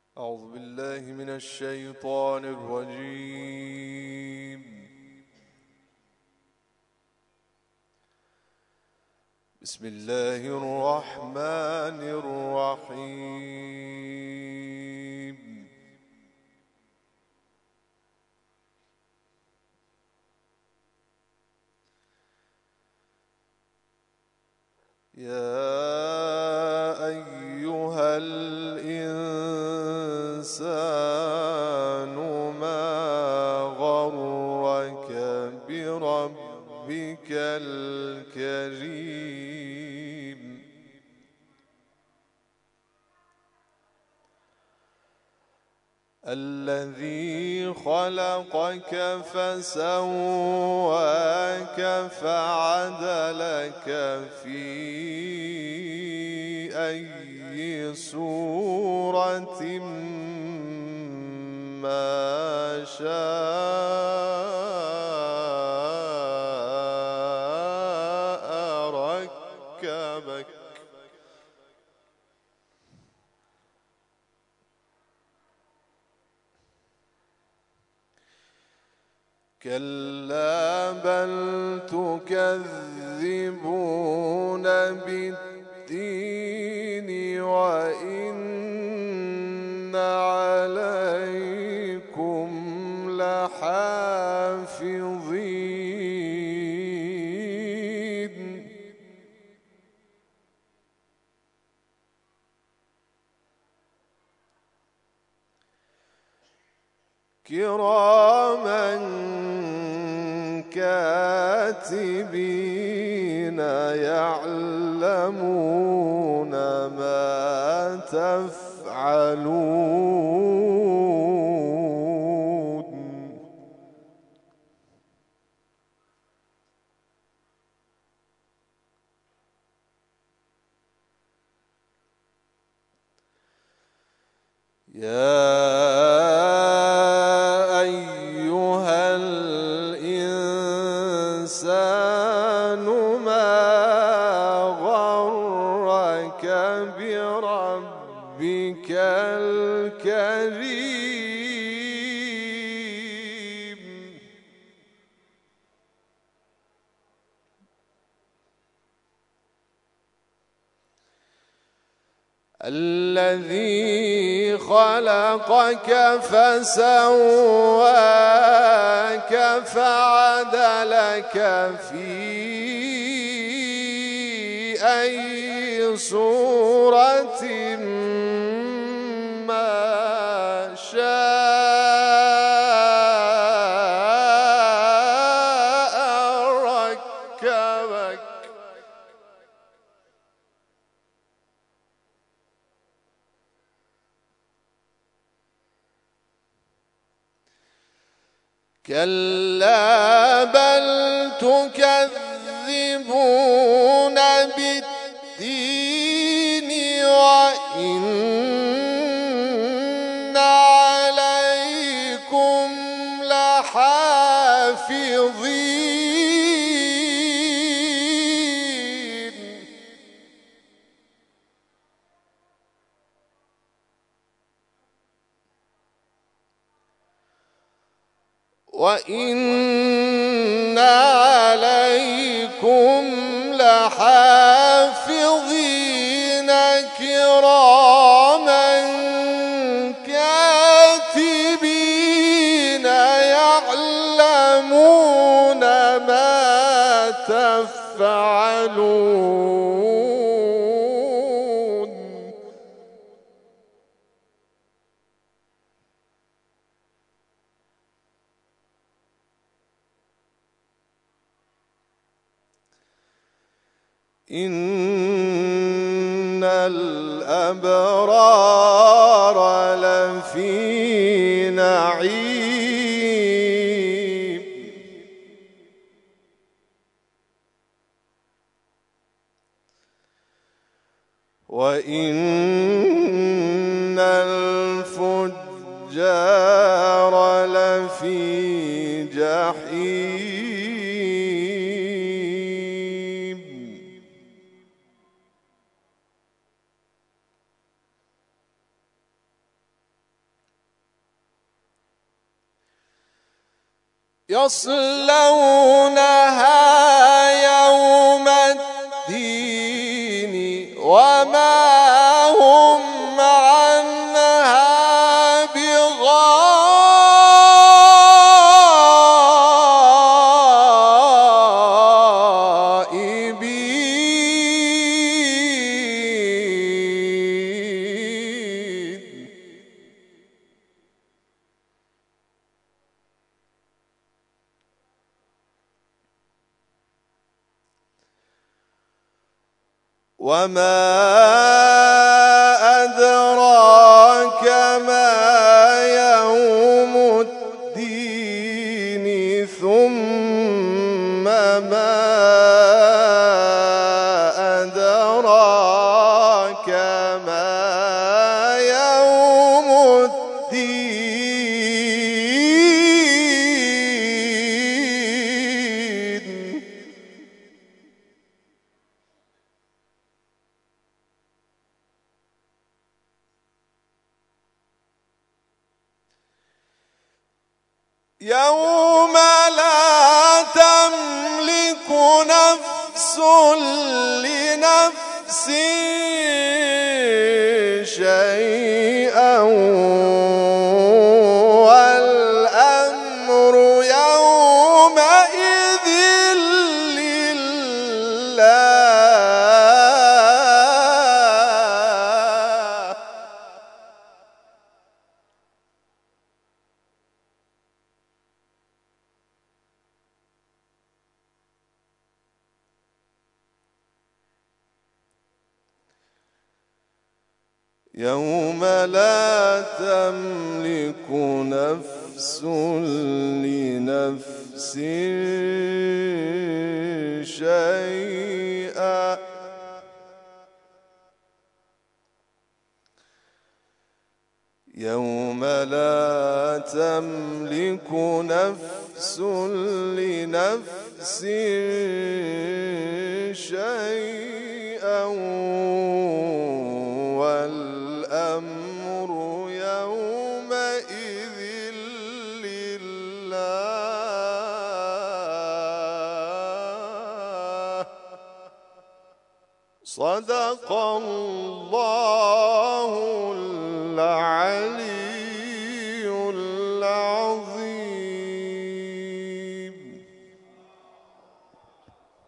أعوذ بالله من الشيطان الرجيم. بسم الله الرحمن الرحيم. يا أيها الإنسان ما غرك بربك الكريم الذي خلقك فسواك فعدلك في أي صورة ما شاء ركبك كلا بل تكذبون بالدين وإن عليكم لحافظين كراما كاتبين يعلمون ما تفعلون يا أيها الإنسان ما غرك بربك الكريم الذي خلقك فسواك فعدلك في أي صورة ما شاء ركبك كلا بل تكذبون بالدين وإن عليكم لحافظين وإن عليكم لحافظين كراما كاتبين يعلمون ما تفعلون إن الأبرار لفي نعيم وإن الفجار لفي جحيم يصلونها يوم الدين وما هم عنها بغائبين. وما أدراك ما يوم الدين ثم ما أدراك ما يوم الدين. يوم لا تملك نفس لنفس شيئا والأمر يومئذ لله. يوم لا تملك نفس لنفس شيئا يوم لا تملك نفس لنفس شيئا والأمر يومئذ لله. صدق الله العلي